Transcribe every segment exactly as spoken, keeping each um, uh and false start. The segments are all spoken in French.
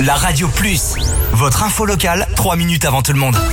La Radio Plus, votre info locale, trois minutes avant tout le monde.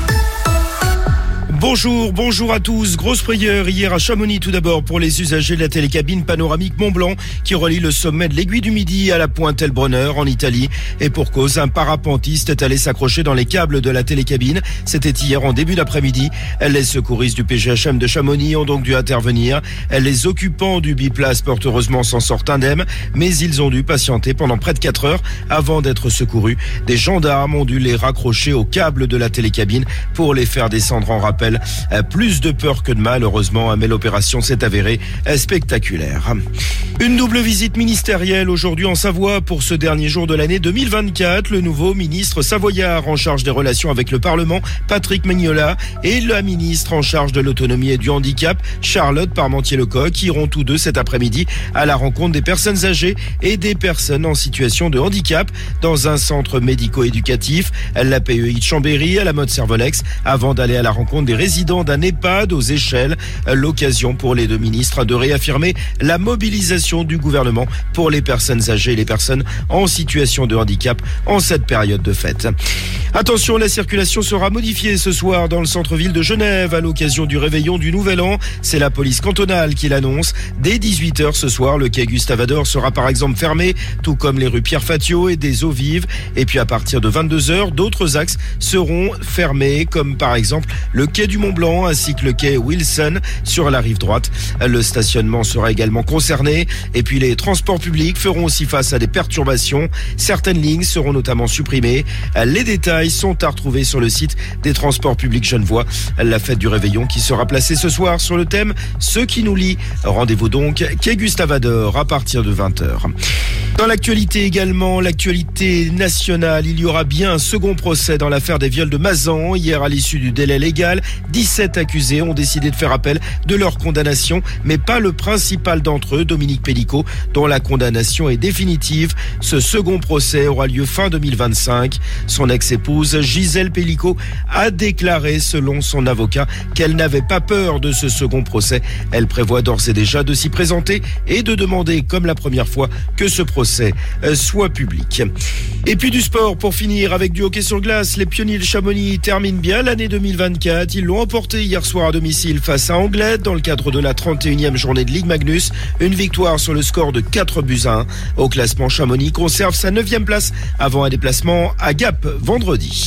Bonjour, bonjour à tous. Grosse frayeur hier à Chamonix tout d'abord pour les usagers de la télécabine panoramique Mont-Blanc qui relie le sommet de l'Aiguille du Midi à la pointe Elbronner en Italie. Et pour cause, un parapentiste est allé s'accrocher dans les câbles de la télécabine. C'était hier en début d'après-midi. Les secouristes du P G H M de Chamonix ont donc dû intervenir. Les occupants du biplace portent heureusement s'en sortent indemnes, mais ils ont dû patienter pendant près de quatre heures avant d'être secourus. Des gendarmes ont dû les raccrocher aux câbles de la télécabine pour les faire descendre en rappel. Plus de peur que de mal, heureusement, mais l'opération s'est avérée spectaculaire. Une double visite ministérielle aujourd'hui en Savoie pour ce dernier jour de l'année deux mille vingt-quatre. Le nouveau ministre savoyard en charge des relations avec le Parlement, Patrick Mignola, et la ministre en charge de l'autonomie et du handicap, Charlotte Parmentier-Lecoq, iront tous deux cet après-midi à la rencontre des personnes âgées et des personnes en situation de handicap dans un centre médico-éducatif, l'A P E I de Chambéry, à la mode Servolex, avant d'aller à la rencontre des résidents d'un EHPAD aux Échelles. L'occasion pour les deux ministres de réaffirmer la mobilisation du gouvernement pour les personnes âgées et les personnes en situation de handicap en cette période de fête. Attention, la circulation sera modifiée ce soir dans le centre-ville de Genève à l'occasion du réveillon du Nouvel An. C'est la police cantonale qui l'annonce. Dès dix-huit heures ce soir, le quai Gustave Ador sera par exemple fermé, tout comme les rues Pierre Fatio et des Eaux Vives. Et puis à partir de vingt-deux heures, d'autres axes seront fermés, comme par exemple le quai du Mont-Blanc ainsi que le quai Wilson sur la rive droite. Le stationnement sera également concerné. Et puis les transports publics feront aussi face à des perturbations. Certaines lignes seront notamment supprimées. Les détails sont à retrouver sur le site des transports publics genevois. La fête du réveillon qui sera placée ce soir sur le thème « Ceux qui nous lient ». Rendez-vous donc quai Gustave Ador à partir de vingt heures. Dans l'actualité également, l'actualité nationale, il y aura bien un second procès dans l'affaire des viols de Mazan. Hier, à l'issue du délai légal, dix-sept accusés ont décidé de faire appel de leur condamnation, mais pas le principal d'entre eux, Dominique Pellicot, dont la condamnation est définitive. Ce second procès aura lieu fin deux mille vingt-cinq. Son ex-épouse, Gisèle Pellicot, a déclaré, selon son avocat, qu'elle n'avait pas peur de ce second procès. Elle prévoit d'ores et déjà de s'y présenter et de demander, comme la première fois, que ce procès soit public. Et puis du sport pour finir avec du hockey sur glace. Les pionniers de Chamonix terminent bien l'année deux mille vingt-quatre. Ils l'ont emporté hier soir à domicile face à Anglet dans le cadre de la trente et unième journée de Ligue Magnus. Une victoire sur le score de quatre buts à un. Au classement, Chamonix conserve sa neuvième place avant un déplacement à Gap vendredi.